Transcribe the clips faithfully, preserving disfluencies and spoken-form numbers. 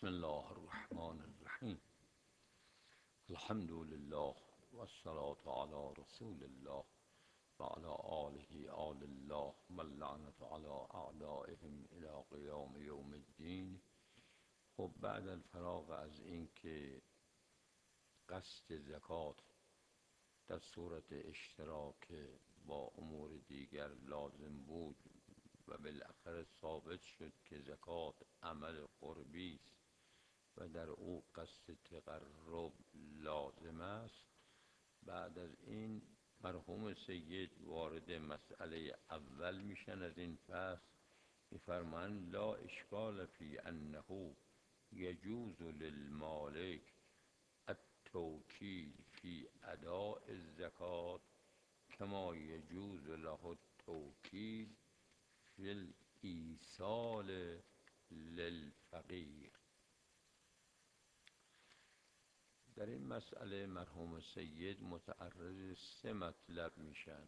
بسم الله الرحمن الرحیم. الحمد لله والصلاة على رسول الله و علی آله آل الله و اللعنة على اعدائهم الى قیام یوم الدین. خب بعد الفراغ از این که قصد زکات در صورت اشتراک با امور دیگر لازم بود و بالاخره ثابت شد که زکات عمل قربی است و در او قصد تقرب لازم است، بعد از این مرحوم سید وارد مسئله اول میشن از این فصل. میفرمایند لا اشکال فی انه یجوز للمالک التوکیل فی اداء الزکات کما یجوز له التوکیل فی الایصال للفقیر. در این مسئله مرحوم سید متعرض سه مطلب میشن.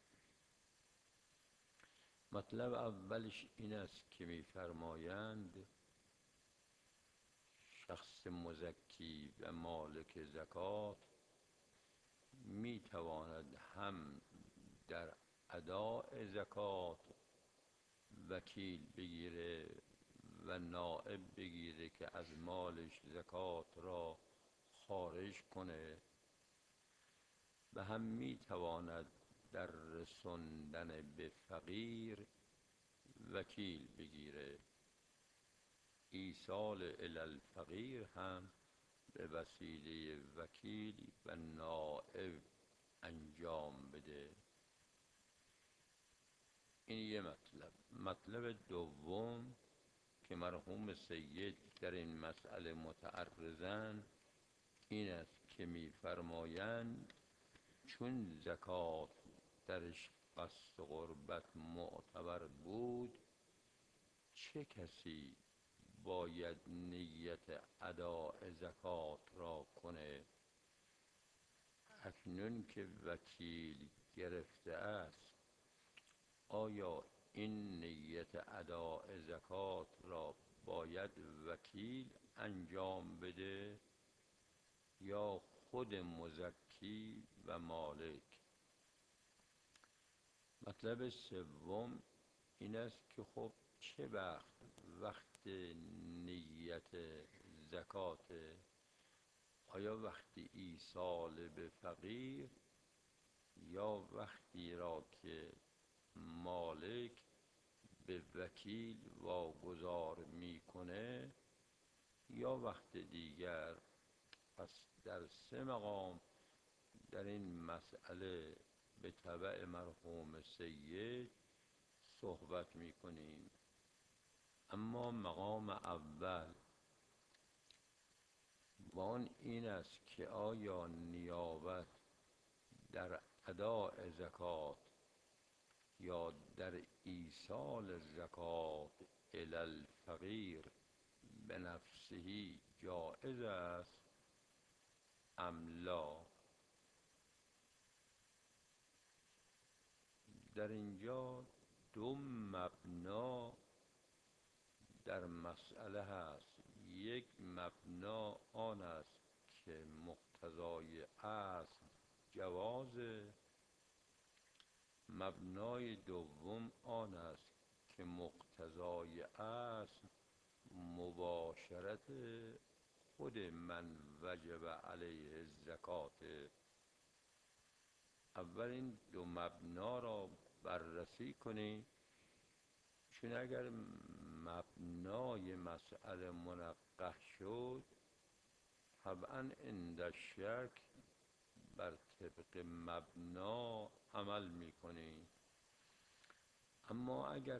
مطلب اولش این است که میفرمایند شخص مزکی و مالک زکات میتواند هم در اداء زکات وکیل بگیره و نائب بگیره که از مالش زکات را خارج کنه و هم میتواند در رسوندن به فقیر وکیل بگیره. ایصال الی الفقیر هم به وسیله وکیل و نائب انجام بده. این یه مطلب. مطلب دوم که مرحوم سید در این مسئله متعرضن این است که میفرمایند چون زکات درش قصد قربت معتبر بود، چه کسی باید نیت اداء زکات را کنه؟ اکنون که وکیل گرفته است، آیا این نیت اداء زکات را باید وکیل انجام بده یا خود مزکی و مالک؟ مطلب سوم این است که خب چه وقت وقت نیت زکات؟ آیا وقتی ایصال به فقیر یا وقتی را که مالک به وکیل واگذار میکنه یا وقت دیگر؟ پس در سه مقام در این مسئله به تبع مرحوم سید صحبت میکنیم. اما مقام اول و آن این است که آیا نیابت در اداء زکات یا در ایصال زکات الی الفقیر به نفسه جائز است ام لا؟ در اینجا دو مبنا در مسئله هست. یک مبنا آن است که مقتضای اصل جواز، مبنای دوم آن است که مقتضای اصل مباشرت خود من وجب علیه الزکات. اول این دو مبنا را بررسی کنیم، چون اگر مبنای مسئله منقح شد طبعا عند الشک بر طبق مبنا عمل میکنیم. اما اگر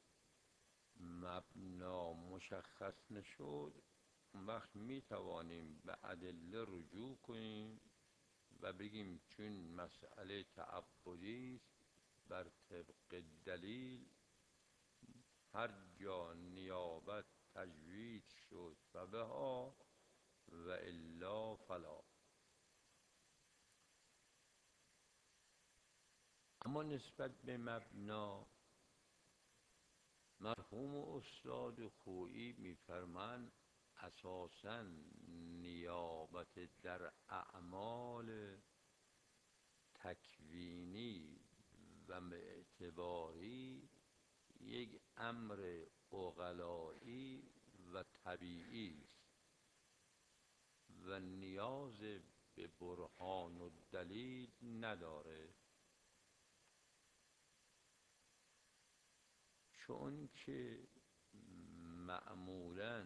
مبنا مشخص نشد اون وقت میتوانیم به ادله رجوع کنیم و بگیم چون مسئله تعبدی است بر طبق دلیل هر جا نیابت تجوید شد فبها و الا فلا. اما نسبت به مبنا مرحوم استاد خویی میفرماند اساساً نیابت در اعمال تکوینی و اعتباری یک امر عقلایی و طبیعی است و نیاز به برهان و دلیل نداره، چون که معمولاً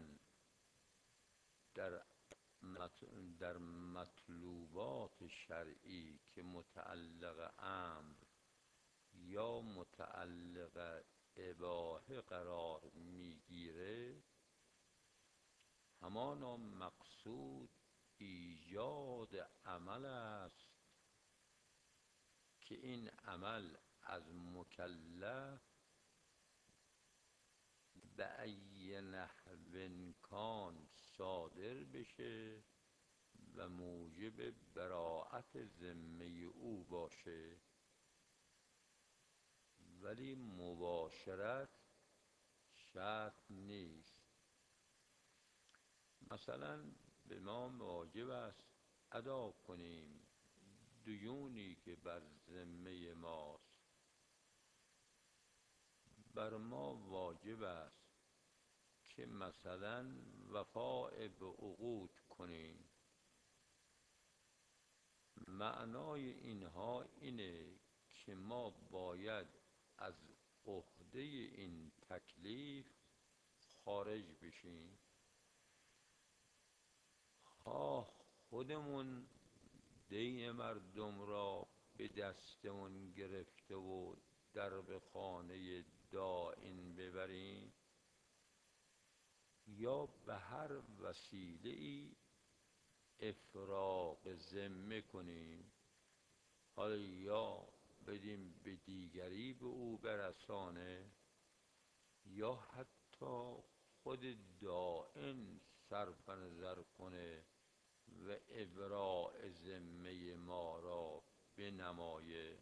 در در مطلوبات شرعی که متعلق امر یا متعلق اباحه قرار میگیره، همانا مقصود ایجاد عمل است که این عمل از مکلف به ای نحو کان صادر بشه و موجب براءت ذمه او باشه. ولی مباشرت شرط نیست. مثلا به ما واجب است ادا کنیم دیونی که بر ذمه ماست، بر ما واجب است که مثلا وفاء به عقود کنیم. معنای اینها اینه که ما باید از عهده این تکلیف خارج بشیم، خواه خودمون دین مردم را به دستمون گرفته و در به خانه داین ببریم، یا به هر وسیله ای افراغ ذمه کنیم، حالا یا بدیم به دیگری به او برسانه، یا حتی خود دائن صرف نظر کنه و ابراء ذمه ما را بنمایه.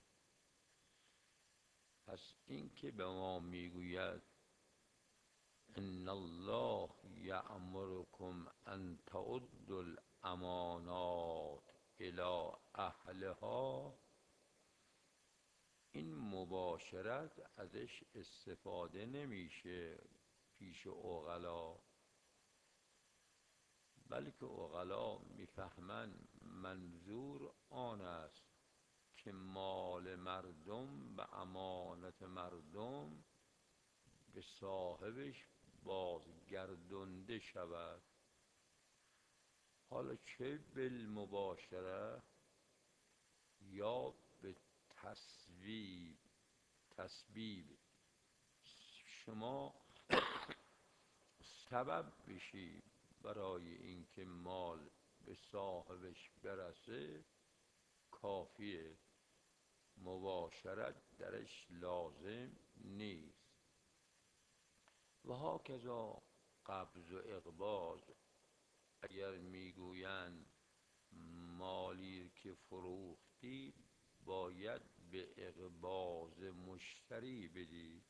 پس این که به ما میگوید ان الله یأمرکم ان تعدوا الامانات الی اهلها، این مباشرت ازش استفاده نمیشه پیش عقلا، بلکه عقلا میفهمند منظور آن است که مال مردم و امانت مردم به صاحبش بازگردانده شود. حالا چه بالمباشره یا به تسبیب. تسبیب شما سبب بشی برای اینکه مال به صاحبش برسه کافیه، مباشرت درش لازم نیست. و هاکذا قبض و اقباض، اگر میگویند مالی که فروختی باید به اقباض مشتری بدی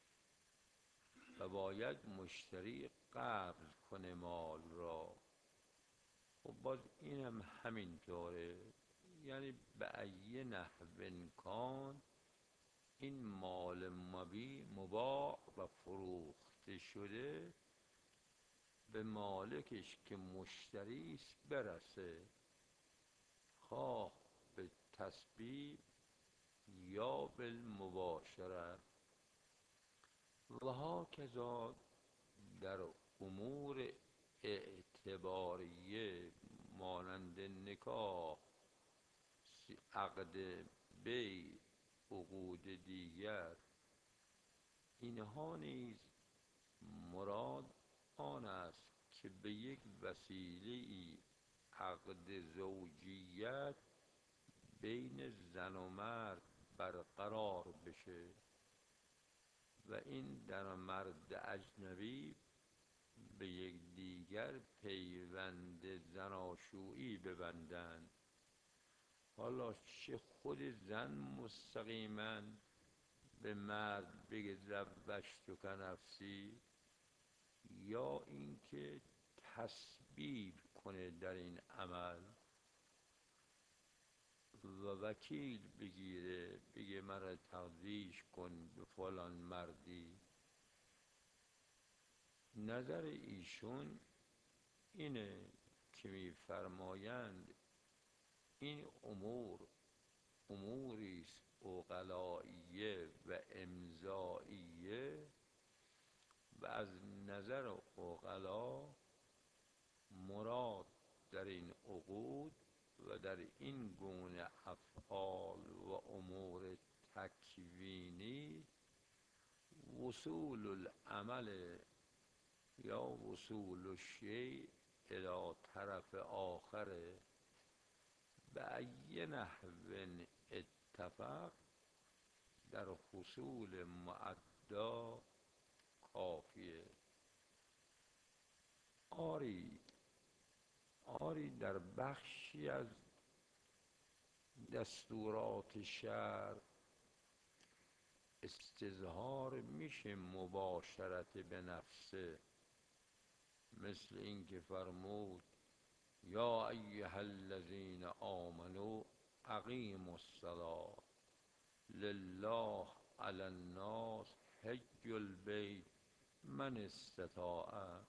و باید مشتری قبض کنه مال را، خب باز این هم همینطوره. یعنی به ای نحو کان این مال مبی مباع و فروخته شده به مالکش که مشتریست برسه، خواه به تسبیب یا بالمباشره. و هاکذا در امور اعتباریه مانند نکاح، عقد بیع، عقود دیگر، اینها نیز مراد آن است که به یک وسیله عقد زوجیت بین زن و مرد برقرار بشه و این در مرد اجنبی به یک دیگر پیوند زناشویی ببندند. حالا چه خود زن مستقیما به مرد بگه زوجتک نفسی، یا اینکه تسبیب کنه در این عمل و وکیل بگیره بگه مرا تقضیش کن به فلان مردی. نظر ایشون اینه که می‌فرمایند این امور اموری است عقلائیه و امضائیه و از نظر عقلا مراد در این عقود و در این گونه افعال و امور تکوینی وصول العمل یا وصول الشیء الی طرف آخر به ای نحو اتفق در حصول معدا کافیه. آری آری در بخشی از دستورات شرع استظهار میشه مباشرت به نفسه، مثل این که فرمود یا ایها الذین آمنوا اقیموا الصلاة لله علی الناس حج البیت من استطاع.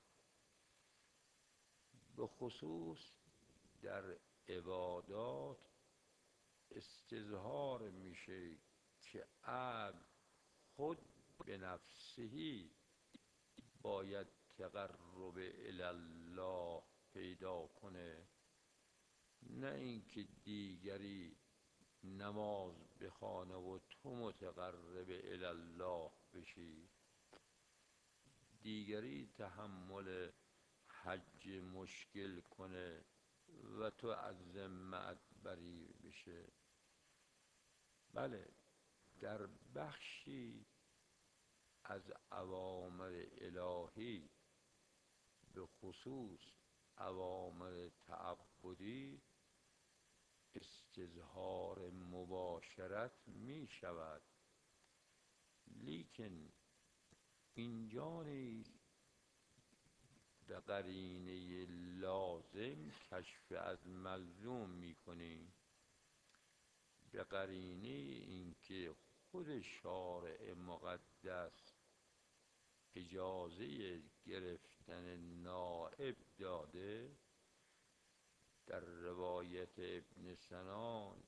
به خصوص در عبادات استظهار میشه که عبد خود به نفسهی باید تقرب الی الله پیدا کنه، نه اینکه دیگری نماز بخوانه و تو متقرب الی الله بشی، دیگری تحمل حج مشکل کنه و تو از ذمت بری بشه. بله در بخشی از اوامر الهی به خصوص اوامر تعبدی استظهار مباشرت می شود، لیکن اینجا نیز به قرینه لازم کشف از ملزوم می کنیم، به قرینه اینکه خود شارع مقدس اجازه گرفتن نائب داده. در روایت ابن سنان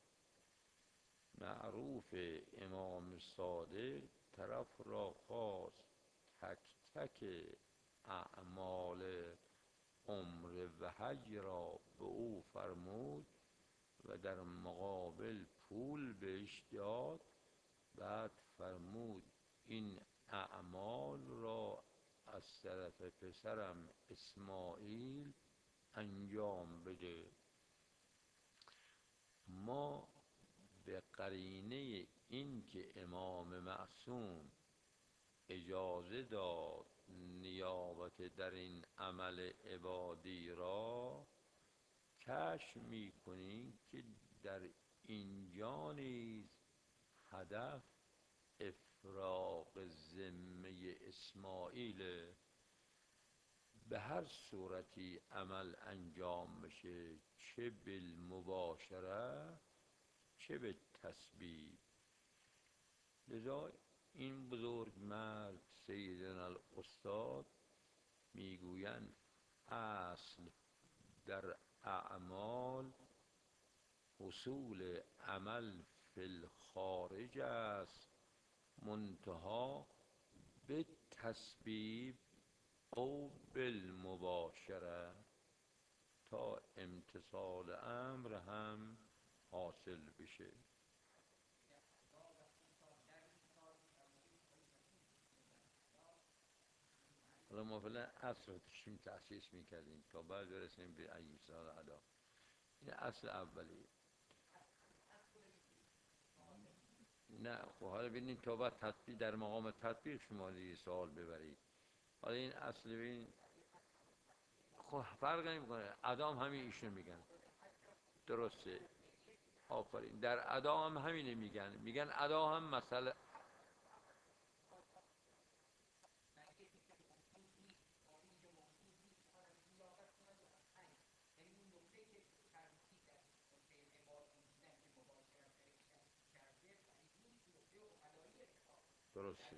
معروف امام صادق طرف را خواست تک تک اعمال عمر و حج را به او فرمود و در مقابل پول بهش داد. بعد فرمود این اعمال را از طرف پسرم اسماعیل انجام بده. ما به قرینه این که امام معصوم اجازه داد نیابت در این عمل عبادی را کشف می کنیم که در اینجا نیز هدف افراغ ذمه اسماعیل. به هر صورتی عمل انجام بشه، چه بالمباشره چه به تسبیح. لذا این بزرگ مرد سیدنا الاستاد میگویند اصل در اعمال حصول عمل فی الخارج است، منتها به تسبیح او بالمباشره تا امتثال امر هم حاصل بشه. حالا ما فعلا اصل رو داشتیم تأسیس میکردیم تا بعد برسیم به ایام سال ادا. این اصل اولی. نه خب حالا ببینید تا بعد تطبیق در مقام تطبیق شما دیگه سوال ببرید. حالا این اصل ببین خب فرق نمیکنه، ادا هم همین ایشون میگن درسته. آفرین، در ادا هم همینه میگن، میگن ادا هم مسئله درسته.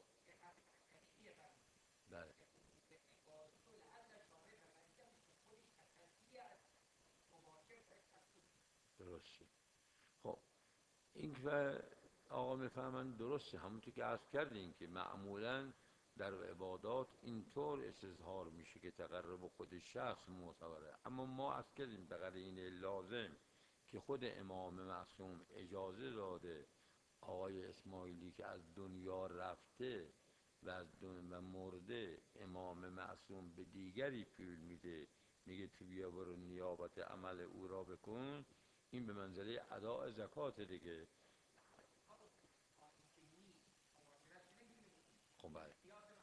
بله درسته. خب این که آقا میفهمن درسته، همونطور که عرض کردیم که معمولا در عبادات اینطور استظهار میشه که تقرب خود شخص معتبره، اما ما عرض کردیم به قرینه لازم که خود امام معصوم اجازه داده آقای اسماعیلی که از دنیا رفته و از دنیا و مرده، امام معصوم به دیگری پول میده، میگه تو بیا برو نیابت عمل او را بکن، این به منزله اداء زکات دیگه. خب بله.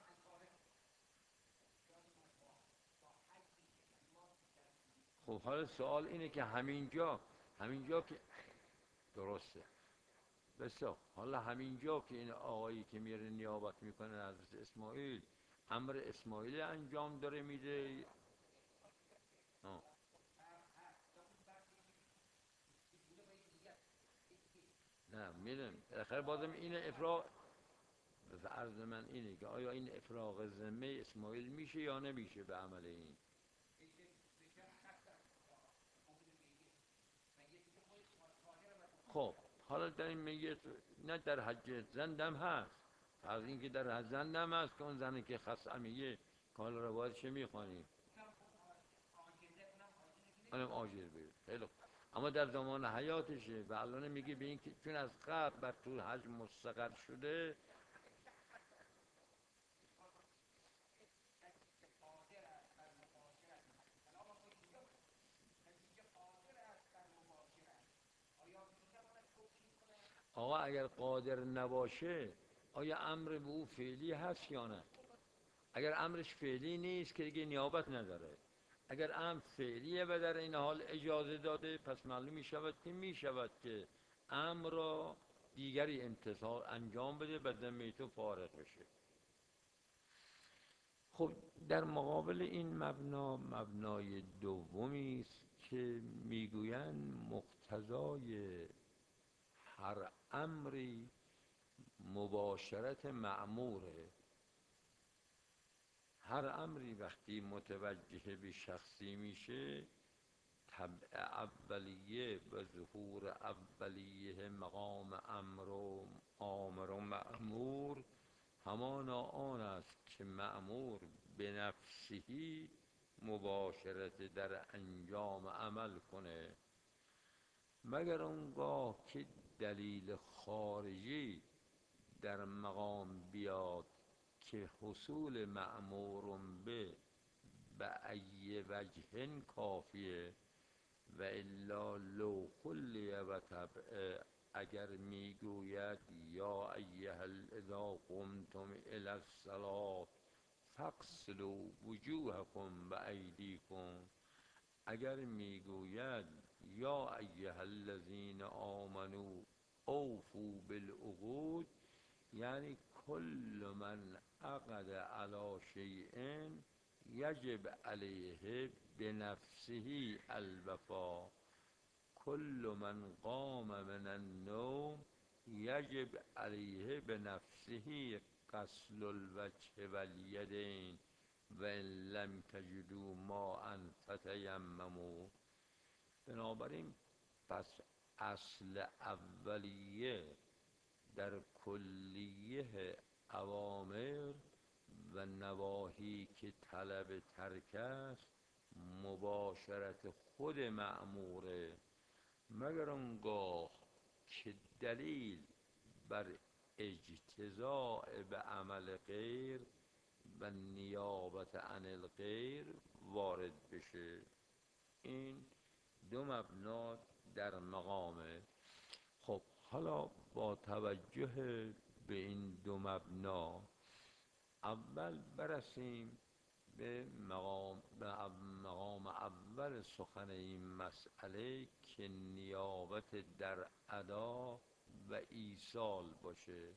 خب حالا سوال اینه که همینجا همینجا که درسته. بسیار حالا همینجا که این آقایی که میره نیابت میکنه از اسماعیل، امر اسماعیل انجام داره میده. آه. نه میدونم بالاخره بازم این افراغ، عرض من اینه که آیا این افراغ ذمه اسماعیل میشه یا نمیشه به عمل این. خب حالا در این میگه نه در حج زندم هست، از اینکه در حج زندم هست که اون زنی که خاص میگه کال روایت چه میخوانیم اونم آجر بید خیلی خوب. اما در زمان حیاتشه و الان میگه به این که چون از قبل بر طول حج مستقر شده. آقا اگر قادر نباشه آیا امر به او فعلی هست یا نه؟ اگر امرش فعلی نیست که دیگه نیابت نداره، اگر امر فعلیه و در این حال اجازه داده، پس معلوم می شود که می شود که امر را دیگری امتثال انجام بده و ذمه تو فارغ بشه. خب در مقابل این مبنا مبنای دومی است که میگویند مقتضای هر امری مباشرت مأموره. هر امری وقتی متوجه به شخصی میشه، طبع اولیه و ظهور اولیه مقام امر و آمر و مأمور همانا آن است که مأمور به نفسهی مباشرت در انجام عمل کنه، مگر اونگاه که دلیل خارجی در مقام بیاد که حصول مأمور به به ای وجه کافیه، و الا لو کلی و طبع، اگر میگوید یا ایها اذا قمتم الی الصلاة فاغسلوا وجوهکم و ایدیکم، اگر میگوید یا ایها الذین آمنوا اوفوا بالعقود، یعنی کل من عقد علی شیء یجب علیه بنفسه الوفا، کل من قام من النوم یجب علیه بنفسه غسل الوجه والیدین و ان لم تجدوا ماء فتیمموا. بنابراین پس اصل اولیه در کلیه اوامر و نواهی که طلب ترک است مباشرت خود مأموره، مگر اونگاه که دلیل بر اجتزاء به عمل غیر و نیابت عن الغیر وارد بشه. این دو مبنا در مقامه. خب حالا با توجه به این دو مبنا اول برسیم به مقام, به مقام اول سخن این مسئله که نیابت در ادا و ایصال باشه.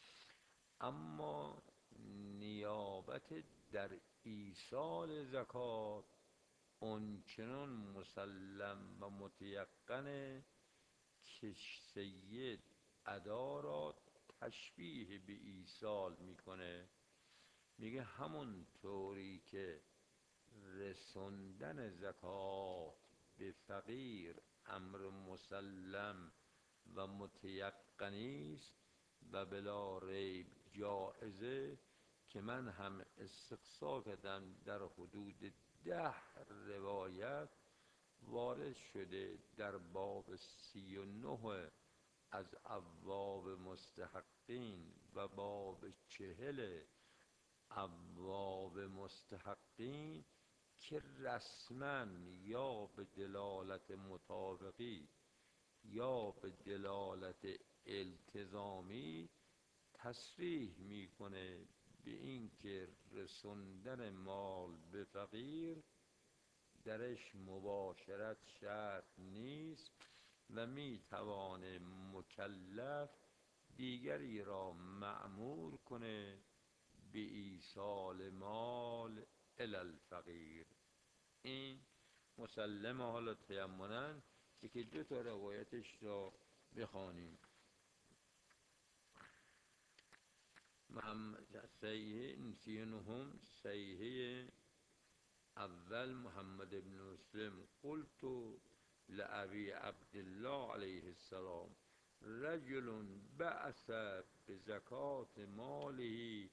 اما نیابت در ایصال زکات اونچنان مسلم و متیقنه که سید ادا را تشبیه به ایصال میکنه، میگه همون طوری که رسوندن زکات به فقیر امر مسلم و متیقنی است و بلا ریب جایزه، که من هم استقصا کردم در حدود ده روایت وارد شده در باب سی و نه از ابواب مستحقین و باب چهل ابواب مستحقین، که رسما یا به دلالت مطابقی یا به دلالت التزامی تصریح میکنه به این که رسوندن مال به فقیر درش مباشرت شرط نیست و میتوانه مکلف دیگری را مأمور کنه به ایصال مال الی الفقیر. این مسلمه. حالا تیمنا یکی دو تا روایتش را بخوانیم. محمد صحیح سی و نهم صحیح اول محمد بن مسلم قلت لأبي عبد الله عليه السلام رجل بعث بزکاة ماله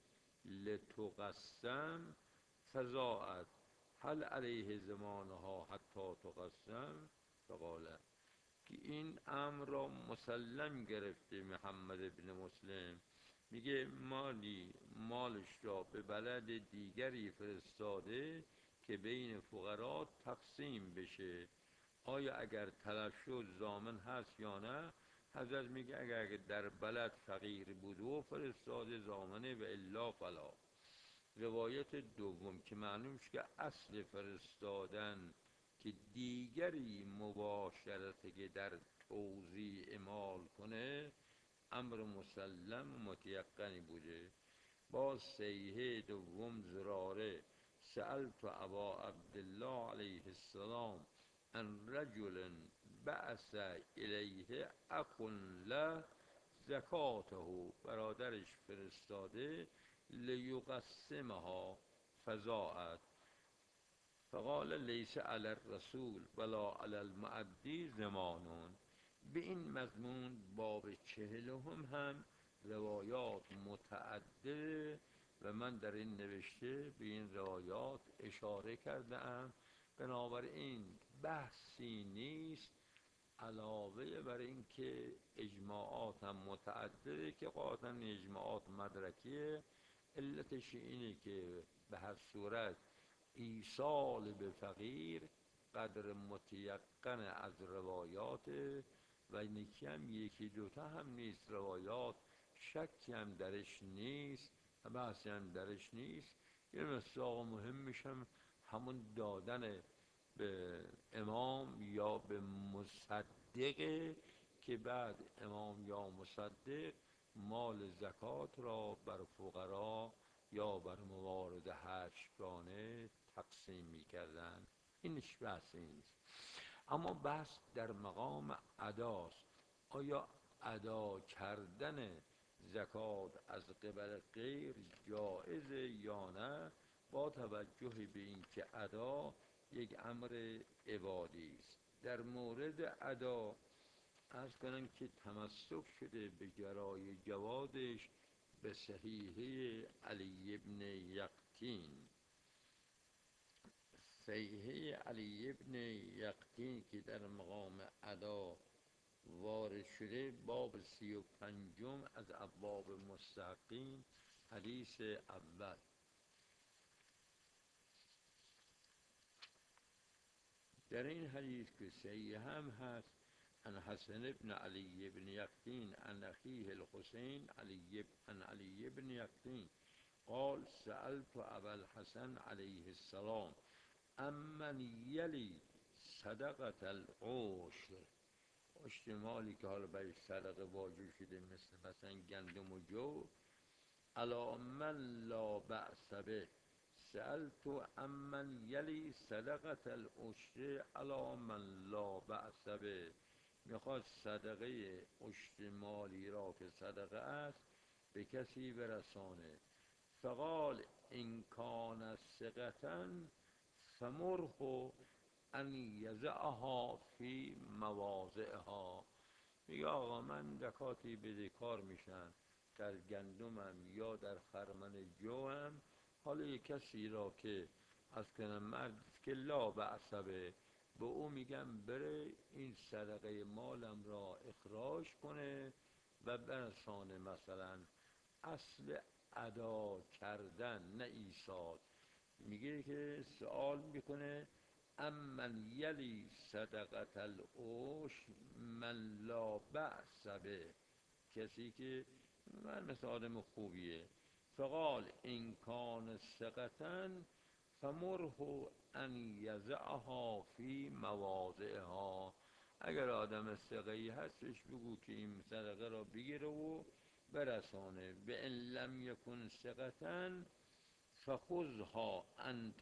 لتقسم فضاعت هل علیه زمانها حتی تقسم؟ فقال، که این امر را مسلم گرفته محمد بن مسلم، میگه مالی مالش را به بلد دیگری فرستاده که بین فقرا تقسیم بشه، آیا اگر طلب شد ضامن هست یا نه؟ حضرت میگه اگر در بلد فقیر بود و فرستاده ضامنه و الا فلا. روایت دوم که معلوم شد که اصل فرستادن که دیگری مباشرت که در توزیع مال کنه امر مسلم متیقنی بوده. باز صحیح دوم زراره سألت ابا عبدالله علیه السلام ان رجل بعث الیه اخ له زکاته، برادرش فرستاده لیقسمها فضاعت فقال لیس علی الرسول ولا علی المعدی زمانون. به این مضمون باب چهلهم هم روایات متعدده و من در این نوشته به این روایات اشاره کرده ام. بنابراین بحثی نیست علاوه بر این که اجماعات هم متعدده که قاطعا اجماعات مدرکیه. علتش اینه که به هر صورت ایصال به فقیر قدر متیقن از روایات و یکی هم یکی دوتا هم نیست، روایات شکی هم درش نیست و بحثی هم درش نیست. یه مصداق مهم میشم همون دادن به امام یا به مصدقه که بعد امام یا مصدق مال زکات را بر فقرا یا بر موارد هشتگانه تقسیم میکردن. اینش بحثی نیست. اما بحث در مقام اداست. آیا ادا کردن زکات از قبل غیر جائزه یا نه، با توجه به اینکه ادا یک امر عبادی است. در مورد ادا عرض کنم که تمسک شده به گرای جوادش به صحیحه علی ابن یقطین. صحیحه علی ابن یقطین که در مقام ادا وارد شده باب سی و پنجم از ابواب مستحقین حدیث اول. در این حدیث که صحیح هم هست عن حسن ابن علی ابن یقطین عن اخیه الحسین علی عن علی ابن یقطین قال سألت ابا الحسن علیه السلام امن یلی صدقة العشر، عشر مالی که حالا برای صدقه واجب شده مثل مثلا گندم و جو، علی من لا بأس به. سألت امن یلی صدقة العشر علی من لا بأس به، میخواد صدقه عشر مالی را که صدقه است به کسی برسانه. فقال این کان ثقة فمره ان یضعها فی مواضعها. میگه آقا من زکاتی بدهکار میشم در گندمم یا در خرمن جوم، حالا یک کسی را که از کنم مرد که لا بعصبه، به او میگم بره این صدقه مالم را اخراج کنه و برسانه. مثلا اصل ادا کردن نه ایصال. میگه که سوال میکنه امن یلی صدقت العشر من لا بأس به، کسی که من مثل آدم خوبیه. فقال این کان ثقة فمره ان یضعها فی مواضعها. اگر آدم ثقه‌ای هستش بگو که این صدقه را بگیره و برسانه. به ان لم یکن ثقة فخذها انت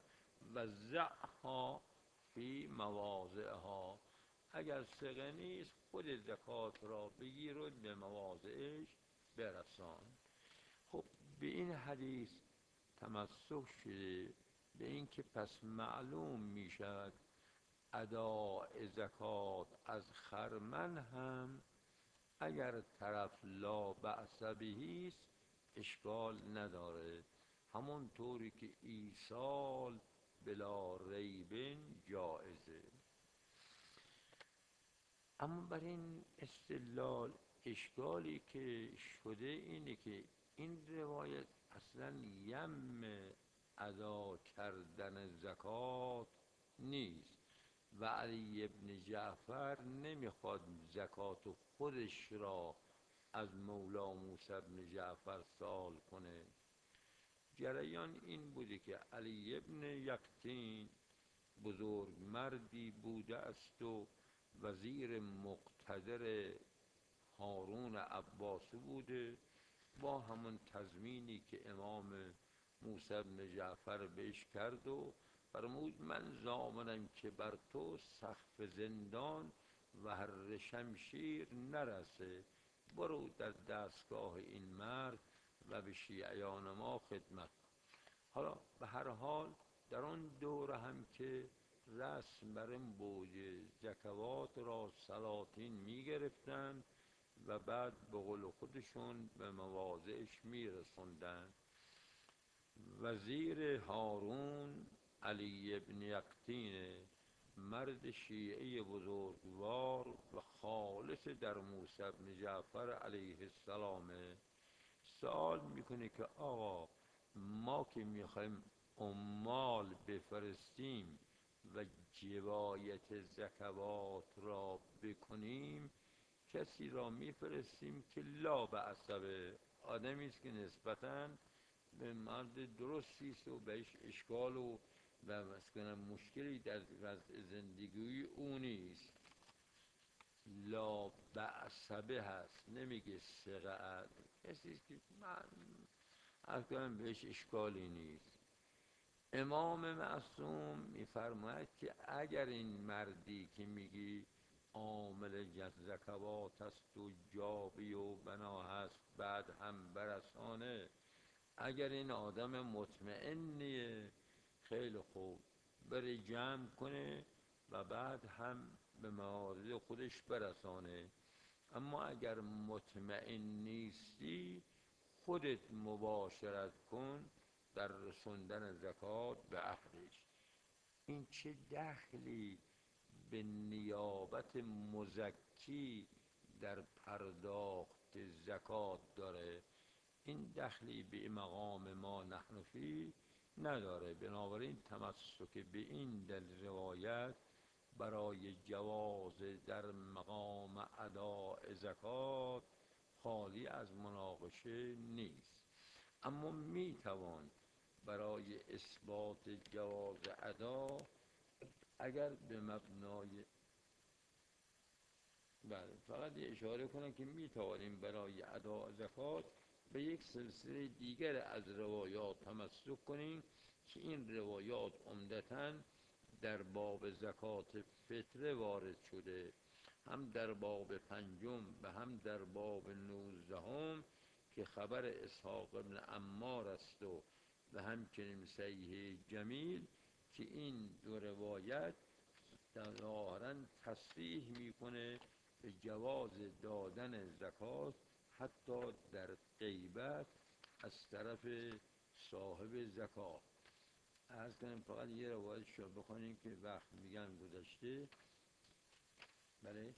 وزعها فی مواضعها. اگر ثقه نیست خود زکات را بگیر و به مواضعش برسان. خب به این حدیث تمسک شده به این که پس معلوم می شود اداء زکات از خرمن هم اگر طرف لا بأس بهی است اشکال نداره، همون طوری که ایصال بلا ریب جایزه. اما بر این استدلال اشکالی که شده اینه که این روایت اصلا یم ادا کردن زکات نیست و علی ابن جعفر نمیخواد زکات خودش را از مولا موسی ابن جعفر سوال کنه. جریان این بوده که علی ابن یقطین بزرگ مردی بوده است و وزیر مقتدر هارون عباسی بوده، با همون تضمینی که امام موسی بن جعفر بهش کرد و فرمود من ضامنم که بر تو سقف زندان و هر شمشیر نرسه، برو در دستگاه این مرد و به شیعیان ما خدمت. حالا به هر حال در آن دوره هم که رسم بر این بود زکوات را سلاطین می گرفتن و بعد به قول خودشون به مواضعش می رسوندن. وزیر هارون علی ابن یقطین مرد شیعه بزرگوار و خالص در موسی بن جعفر علیه السلام سوال میکنه که آقا ما که میخوایم عمال بفرستیم و جبایت زکوات را بکنیم کسی را میفرستیم که لا بعصبه، آدمی است که نسبتاً به مرد درستی است و بهش اشکال و و مثلا مشکلی در وضع زندگی او نیست. لا بعصبه هست، نمیگه ثقه، کسی است که من از کنم بهش اشکالی نیست. امام معصوم میفرماید که اگر این مردی که میگی عامل زکوات است و جابی و بنا هست بعد هم برسانه، اگر این آدم مطمئنیه خیلی خوب بره جمع کنه و بعد هم به موارد خودش برسانه. اما اگر مطمئن نیستی خودت مباشرت کن در رسوندن زکات به عهدش. این چه دخلی به نیابت مزکی در پرداخت زکات داره؟ این دخلی به مقام ما نحن فی نداره. بنابراین تمسک به این دل روایت برای جواز در مقام اداء زکات خالی از مناقشه نیست. اما میتوان برای اثبات جواز ادا اگر به مبنای بله فقط یه اشاره کنم که میتوانیم برای اداء زکات به یک سلسله دیگر از روایات تمسک کنیم که این روایات عمدتاً در باب زکات فطره وارد شده، هم در باب پنجم و هم در باب نوزدهم که خبر اسحاق ابن عمار است و و همچنین صحیح جمیل که این دو روایت ظاهراً تصریح میکنه به جواز دادن زکات حتی در غیبت از طرف صاحب زکات. عرض کنم فقط یه روایت شو بخونیم که وقت میگن گذشته. بله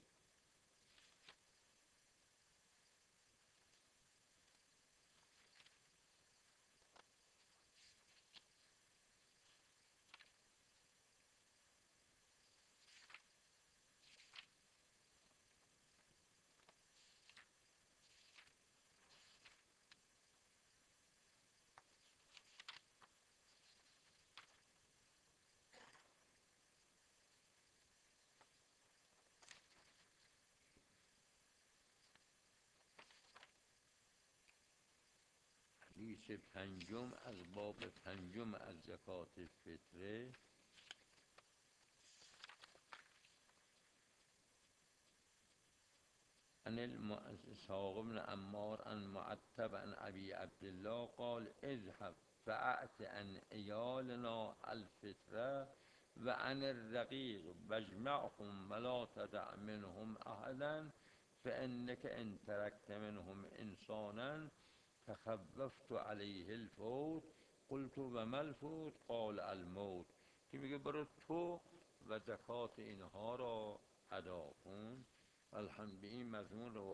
حدیث پنجم از باب پنجم از زکات فطره. عن اسحاق بن عمار عن معتب عن ابي عبد الله قال اذهب فأعت عن عيالنا الفطره و عن الرقیق واجمعهم ولا تدع منهم احدا فانك ان تركت منهم انسانا تخوفت علیه الفوت قلت و ما الفوت قال الموت، که میگه برو تو و زکات اینها را ادا کن. الحمد به این مضمون رو